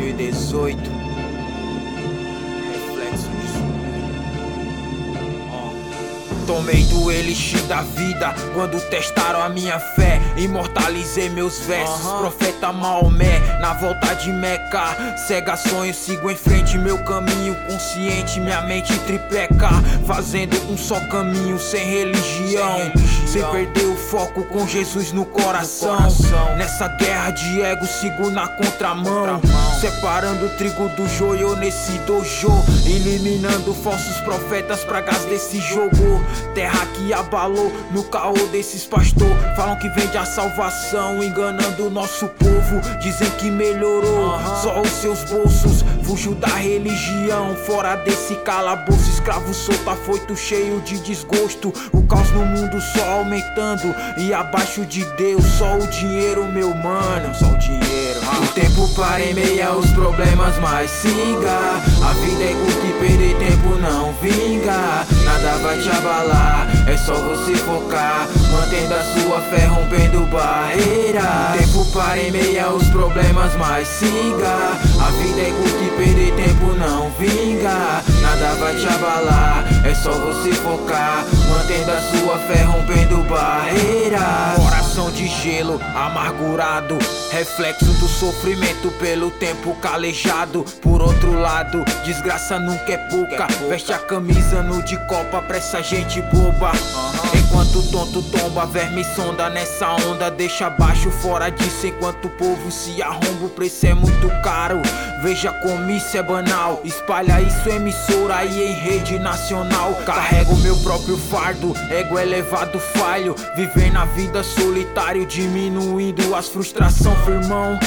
2018. Reflexo disso. Tomei do elixir da vida quando testaram a minha fé. Imortalizei meus versos, profeta Maomé. Na volta de Meca, cega sonho, sigo em frente. Meu caminho consciente, minha mente tripeca. Fazendo um só caminho, sem religião. Sem perder o foco, com Jesus no coração. Nessa guerra de ego, sigo na contramão. Separando o trigo do joio nesse dojo. Eliminando falsos profetas, pragas desse jogo. Terra que abalou no caô desses pastor. Falam que vende a salvação, enganando o nosso povo. Dizem que melhorou só os seus bolsos. Fugiu da religião, fora desse calabouço. Escravo solto, afoito, cheio de desgosto. O caos no mundo só aumentando. E abaixo de Deus, só o dinheiro, meu mano. Só o dinheiro. O tempo para em meia os problemas, mas siga. A vida é curta e perder tempo não vinga. Nada vai te abalar, é só você focar. Mantendo a sua fé, rompendo barreira. Tempo para em meia os problemas, mas siga. A vida é curta e perder tempo não vinga. Nada vai te abalar, é só você focar. Mantendo a sua fé, rompendo barreira. Coração de gelo, amargurado, reflexo do sofrimento pelo tempo calejado. Por outro lado, desgraça nunca é pouca. Veste a camisa no de copa pra essa gente boba. Enquanto o tonto tomba, verme sonda nessa onda. Deixa baixo, fora disso, enquanto o povo se arromba. O preço é muito caro, veja como isso é banal. Espalha isso emissora e em rede nacional. Carrego meu próprio fardo, ego elevado, falho. Viver na vida solitário, diminuindo as frustrações, firmão.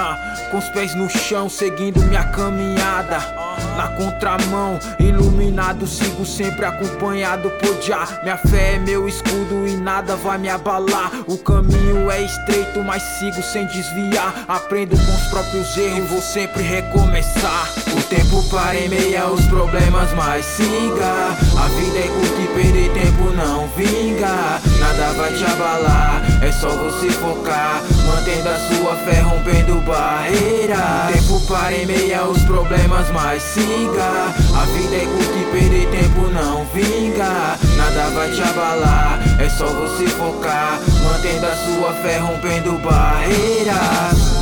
Com os pés no chão, seguindo minha caminhada. Na contramão, iluminado, sigo sempre acompanhado por Jah. Minha fé é meu escudo e nada vai me abalar. O caminho é estreito, mas sigo sem desviar. Aprendo com os próprios erros, vou sempre recomeçar. O tempo para em meia os problemas, mas siga. A vida é curta e perder tempo não vinga. Nada vai te abalar, é só você focar. Mantendo a sua fé, rompendo barreira. Tempo para em meia os problemas, mas siga. A vida é curta e perder tempo não vinga. Nada vai te abalar, é só você focar. Mantendo a sua fé, rompendo barreiras.